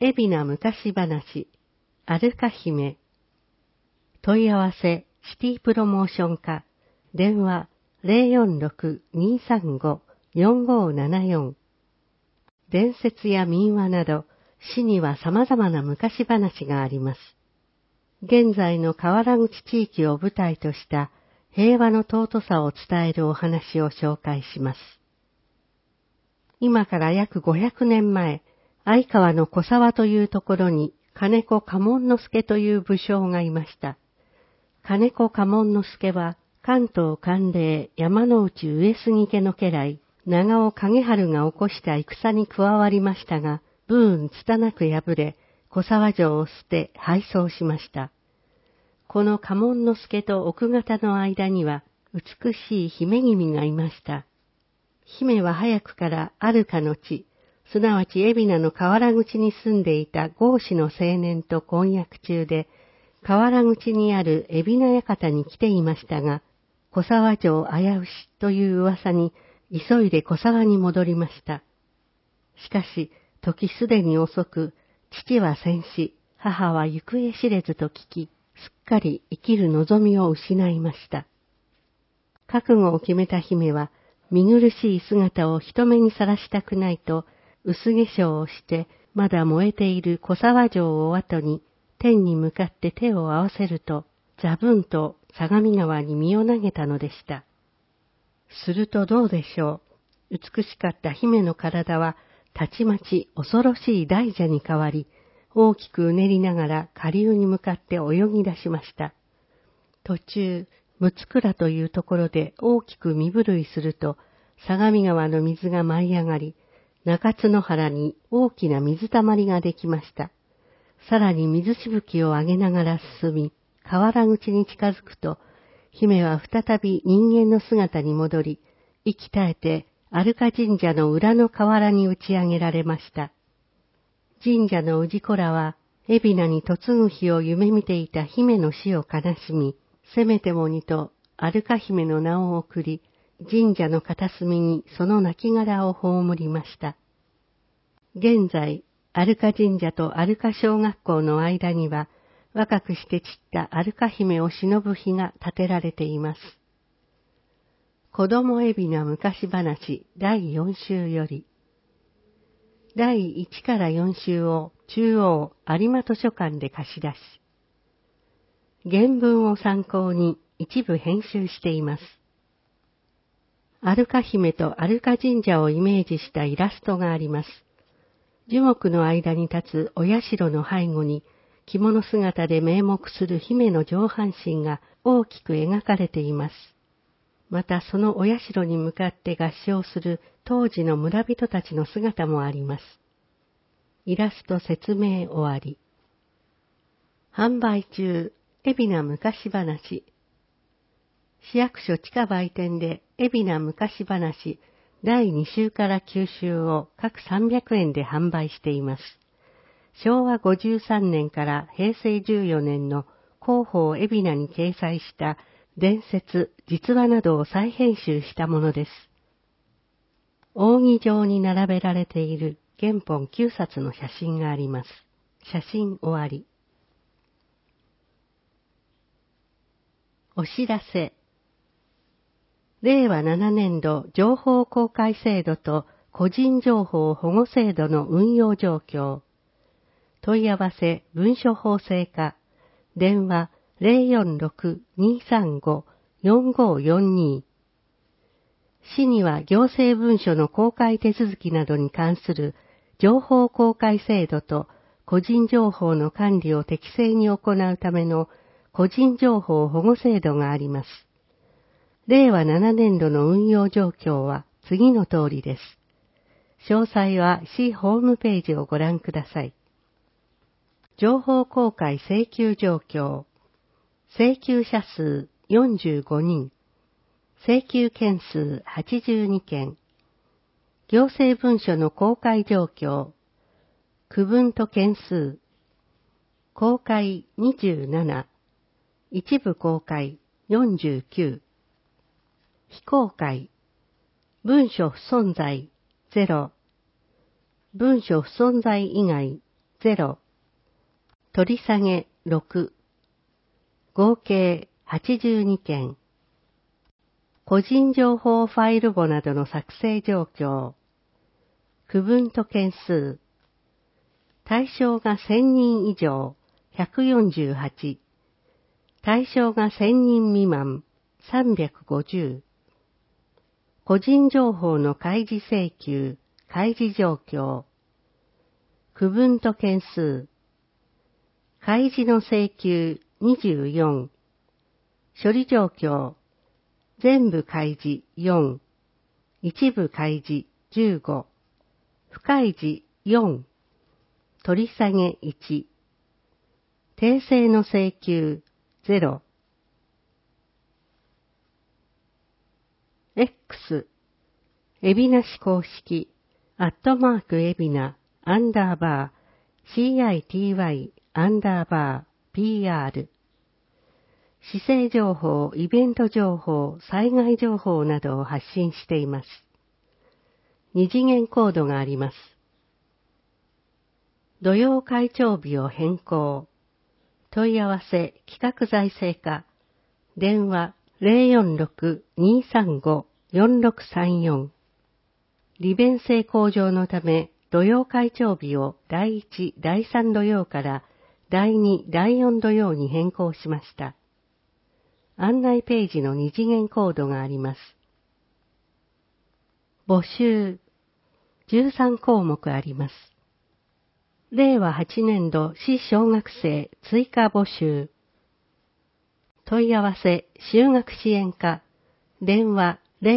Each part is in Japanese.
海老名昔話、アルカ姫。問い合わせ、シティプロモーション課、電話 046-235-4574。伝説や民話など、市には様々な昔話があります。現在の河原口地域を舞台とした平和の尊さを伝えるお話を紹介します。今から約500年前、相川の小沢というところに金子家紋之助という武将がいました。金子家紋之助は関東関連山之内上杉家の家来、長尾景春が起こした戦に加わりましたが、武運拙く敗れ、小沢城を捨て敗走しました。この家紋之助と奥方の間には美しい姫君がいました。姫は早くからあるかの地、すなわち海老名の河原口に住んでいた豪士の青年と婚約中で、河原口にある海老名館に来ていましたが、小沢城危うしという噂に急いで小沢に戻りました。しかし、時すでに遅く、父は戦死、母は行方知れずと聞き、すっかり生きる望みを失いました。覚悟を決めた姫は、見苦しい姿を人目にさらしたくないと、薄化粧をして、まだ燃えている小沢城を後に、天に向かって手を合わせると、ザブンと相模川に身を投げたのでした。するとどうでしょう。美しかった姫の体は、たちまち恐ろしい大蛇に変わり、大きくうねりながら下流に向かって泳ぎ出しました。途中、六倉というところで大きく身震いすると、相模川の水が舞い上がり、中津野原に大きな水たまりができました。さらに水しぶきを上げながら進み、河原口に近づくと、姫は再び人間の姿に戻り、息絶えて、有香神社の裏の河原に打ち上げられました。神社の氏子らは、海老名に嫁ぐ日を夢見ていた姫の死を悲しみ、せめてもにと有香姫の名を送り、神社の片隅にその亡骸を葬りました。現在、有香神社と有香小学校の間には、若くして散った有香姫を偲ぶ碑が建てられています。子供海老名昔話第4週より、第1から4週を中央有馬図書館で貸し出し、原文を参考に一部編集しています。有香姫と有香神社をイメージしたイラストがあります。樹木の間に立つお社の背後に着物姿で名目する姫の上半身が大きく描かれています。またそのお社に向かって合唱する当時の村人たちの姿もあります。イラスト説明終わり。販売中、海老名昔話。市役所地下売店で海老名昔話第2週から9週を各300円で販売しています。昭和53年から平成14年の広報海老名に掲載した伝説、実話などを再編集したものです。扇状に並べられている原本9冊の写真があります。写真終わり。お知らせ。令和7年度情報公開制度と個人情報保護制度の運用状況。問い合わせ文書法制課。電話 046-235-4542。市には行政文書の公開手続きなどに関する情報公開制度と個人情報の管理を適正に行うための個人情報保護制度があります。令和7年度の運用状況は次の通りです。詳細は市ホームページをご覧ください。情報公開請求状況。請求者数45人。請求件数82件。行政文書の公開状況。区分と件数。公開27。一部公開49。非公開。文書不存在0。文書不存在以外 0、取り下げ6、合計82件。個人情報ファイル簿などの作成状況。区分と件数。対象が1000人以上、148。対象が1000人未満、350。個人情報の開示請求、開示状況。区分と件数。開示の請求24。処理状況。全部開示4。一部開示15。不開示4。取り下げ1。訂正の請求0。X、エビナシ公式、@エビナ、_CITY、_PR。市政情報、イベント情報、災害情報などを発信しています。二次元コードがあります。土曜会長日を変更。問い合わせ、企画財政課。電話 046-235-4634。利便性向上のため、土曜会長日を第1、第3土曜から第2、第4土曜に変更しました。案内ページの二次元コードがあります。募集。13項目あります。令和8年度市小学生追加募集。問い合わせ、就学支援課。電話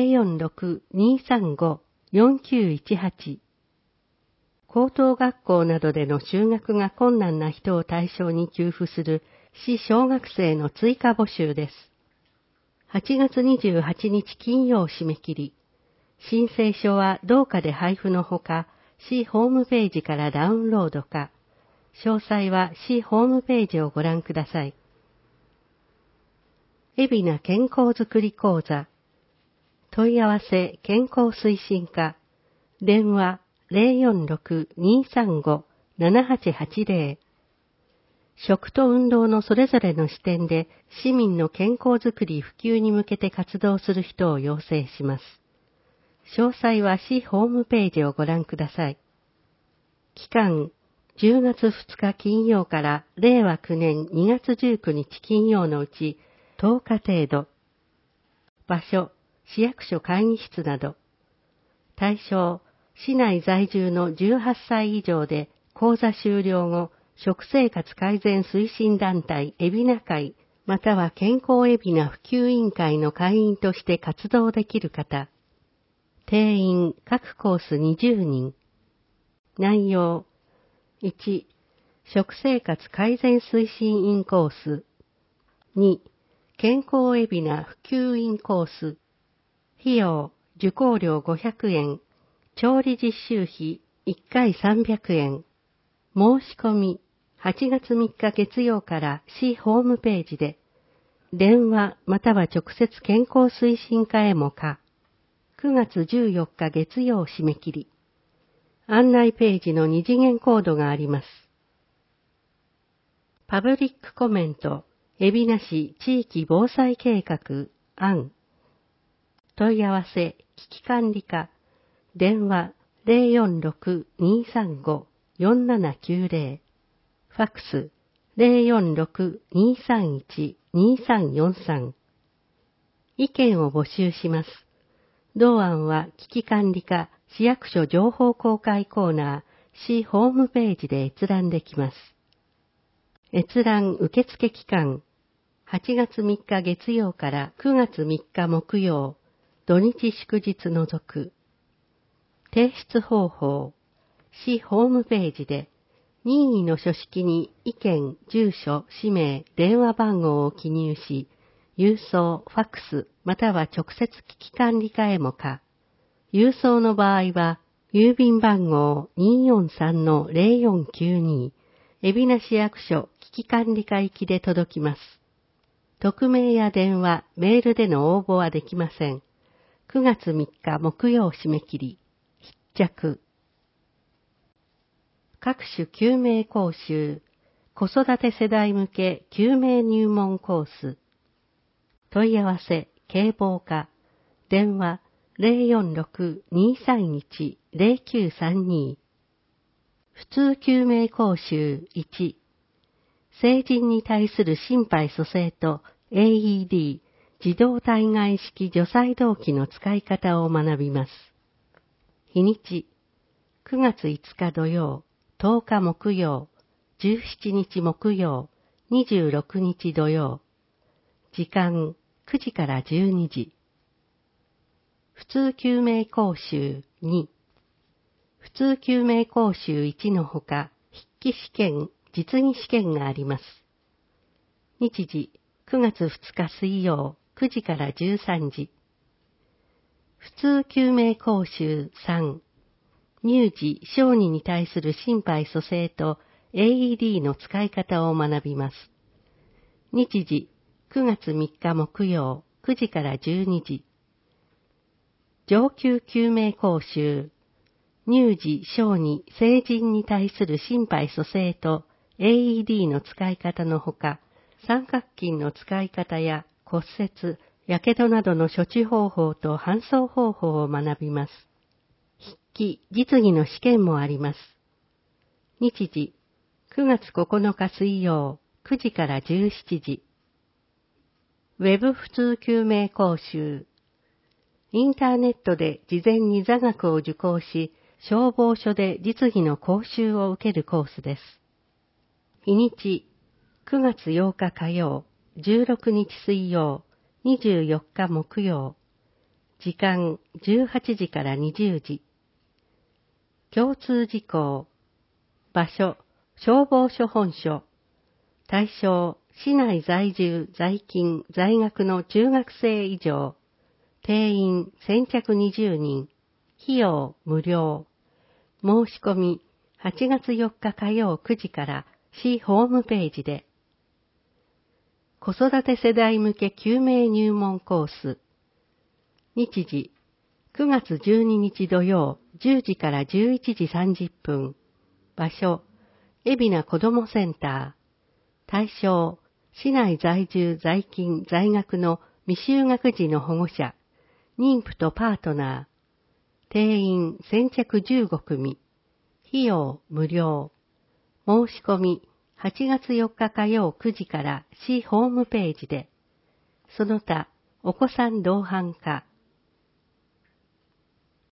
046-235-4918。高等学校などでの就学が困難な人を対象に給付する市小学生の追加募集です。8月28日金曜締め切り。申請書は同課で配布のほか、市ホームページからダウンロードか、詳細は市ホームページをご覧ください。海老名健康づくり講座。問い合わせ健康推進課。電話 046-235-7880。食と運動のそれぞれの視点で市民の健康づくり普及に向けて活動する人を養成します。詳細は市ホームページをご覧ください。期間、10月2日金曜から令和9年2月19日金曜のうち10日程度。場所、市役所会議室など。対象、市内在住の18歳以上で講座終了後、食生活改善推進団体海老名会、または健康海老名普及委員会の会員として活動できる方。定員各コース20人。内容。1、食生活改善推進員コース。2、健康海老名普及員コース。費用、受講料500円。調理実習費1回300円。申し込み、8月3日月曜から市ホームページで、電話または直接健康推進課へもか。9月14日月曜締め切り。案内ページの二次元コードがあります。パブリックコメント、海老名市地域防災計画案。問い合わせ、危機管理課。電話 046-235-4790。ファックス 046-231-2343。意見を募集します。同案は危機管理課市役所情報公開コーナー市ホームページで閲覧できます。閲覧受付期間8月3日月曜から9月3日木曜、土日祝日除く。提出方法、市ホームページで任意の書式に意見、住所、氏名、電話番号を記入し、郵送、ファックス、または直接危機管理課へもか。郵送の場合は、郵便番号 243-0492、海老名市役所危機管理課行きで届きます。匿名や電話、メールでの応募はできません。9月3日木曜締め切り。必着。 各種救命講習、子育て世代向け救命入門コース。問い合わせ、警棒課、電話046-231-0932。普通救命講習1、成人に対する心肺蘇生と AED、自動体外式除細動器の使い方を学びます。日にち、9月5日土曜、10日木曜、17日木曜、26日土曜。時間、9時から12時。普通救命講習2、普通救命講習1のほか、筆記試験、実技試験があります。日時、9月2日水曜、9時から13時。普通救命講習3、乳児、小児に対する心肺蘇生と AED の使い方を学びます。日時、9月3日木曜、9時から12時。上級救命講習、乳児、小児、成人に対する心肺蘇生と AED の使い方のほか、三角筋の使い方や骨折、やけどなどの処置方法と搬送方法を学びます。筆記、実技の試験もあります。日時、9月9日水曜、9時から17時。ウェブ普通救命講習。インターネットで事前に座学を受講し、消防署で実技の講習を受けるコースです。日にち、9月8日火曜、16日水曜、24日木曜。時間、18時から20時。共通事項。場所、消防署本所。対象、市内在住、在勤、在学の中学生以上。定員、先着20人。費用、無料。申し込み、8月4日火曜9時から市ホームページで。子育て世代向け救命入門コース。日時、9月12日土曜10時から11時30分。場所、海老名子どもセンター。対象、市内在住在勤在学の未就学児の保護者、妊婦とパートナー。定員先着15組。費用無料。申し込み8月4日火曜9時から市ホームページで。その他、お子さん同伴可、